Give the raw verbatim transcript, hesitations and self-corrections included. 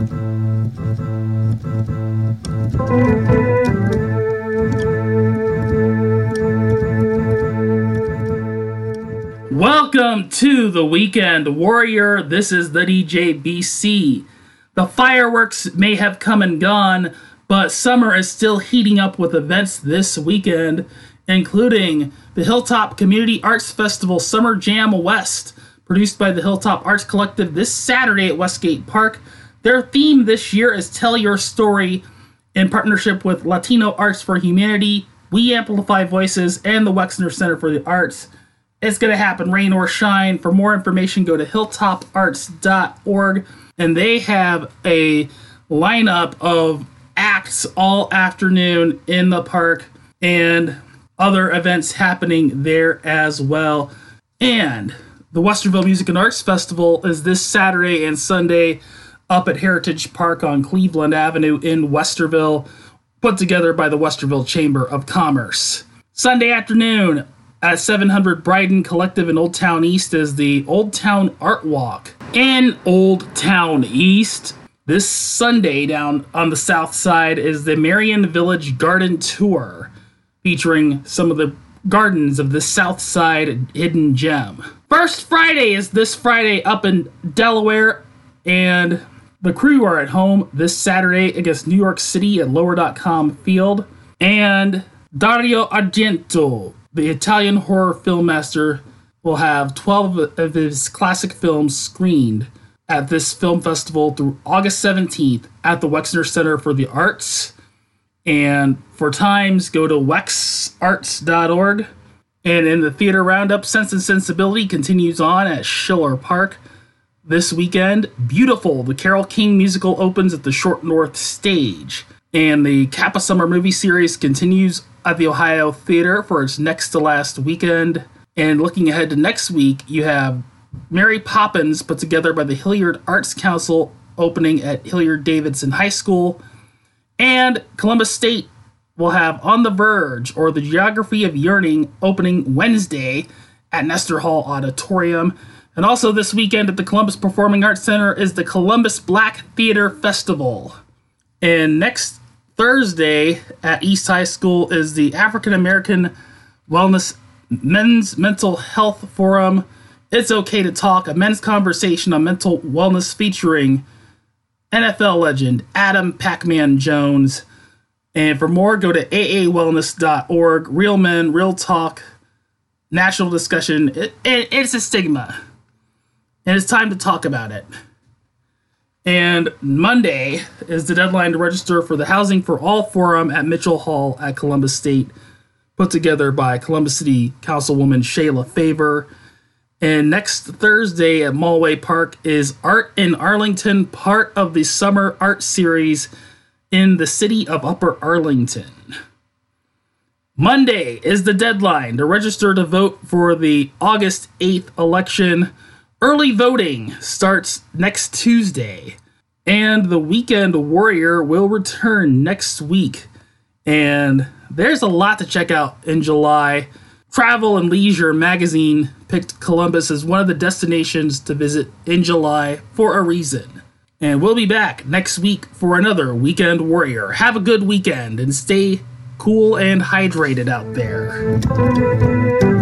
Welcome to the Weekend Warrior. This is the D J B C. The fireworks may have come and gone, but summer is still heating up with events this weekend, including the Hilltop Community Arts Festival Summer Jam West, produced by the Hilltop Arts Collective this Saturday at Westgate Park. Their theme this year is Tell Your Story, in partnership with Latino Arts for Humanity, We Amplify Voices, and the Wexner Center for the Arts. It's going to happen, rain or shine. For more information, go to hilltop arts dot org, and they have a lineup of acts all afternoon in the park and other events happening there as well. And the Westerville Music and Arts Festival is this Saturday and Sunday up at Heritage Park on Cleveland Avenue in Westerville, put together by the Westerville Chamber of Commerce. Sunday afternoon at seven hundred Bryden Collective in Old Town East is the Old Town Art Walk. In Old Town East, this Sunday down on the south side is the Marion Village Garden Tour, featuring some of the gardens of the South Side Hidden Gem. First Friday is this Friday up in Delaware, and the Crew are at home this Saturday against New York City at Lower dot com Field. And Dario Argento, the Italian horror filmmaster, will have twelve of his classic films screened at this film festival through August seventeenth at the Wexner Center for the Arts. And for times, go to wex arts dot org. And in the theater roundup, Sense and Sensibility continues on at Schiller Park this weekend. Beautiful, the Carole King musical opens at the Short North Stage. And the Kappa Summer Movie Series continues at the Ohio Theater for its next to last weekend. And looking ahead to next week, you have Mary Poppins, put together by the Hilliard Arts Council, opening at Hilliard Davidson High School. And Columbus State will have On the Verge, or The Geography of Yearning, opening Wednesday at Nestor Hall Auditorium. And also this weekend at the Columbus Performing Arts Center is the Columbus Black Theater Festival. And next Thursday at East High School is the African American Wellness Men's Mental Health Forum. It's Okay to Talk, a men's conversation on mental wellness featuring N F L legend Adam Pac-Man Jones. And for more, go to a a wellness dot org. Real men, real talk, national discussion. It, it, it's a stigma. And it's time to talk about it. And Monday is the deadline to register for the Housing for All Forum at Mitchell Hall at Columbus State, put together by Columbus City Councilwoman Shayla Favor. And next Thursday at Mulway Park is Art in Arlington, part of the Summer Art Series in the city of Upper Arlington. Monday is the deadline to register to vote for the August eighth election. Early voting starts next Tuesday, and the Weekend Warrior will return next week. And there's a lot to check out in July. Travel and Leisure magazine picked Columbus as one of the destinations to visit in July for a reason. And we'll be back next week for another Weekend Warrior. Have a good weekend and stay cool and hydrated out there.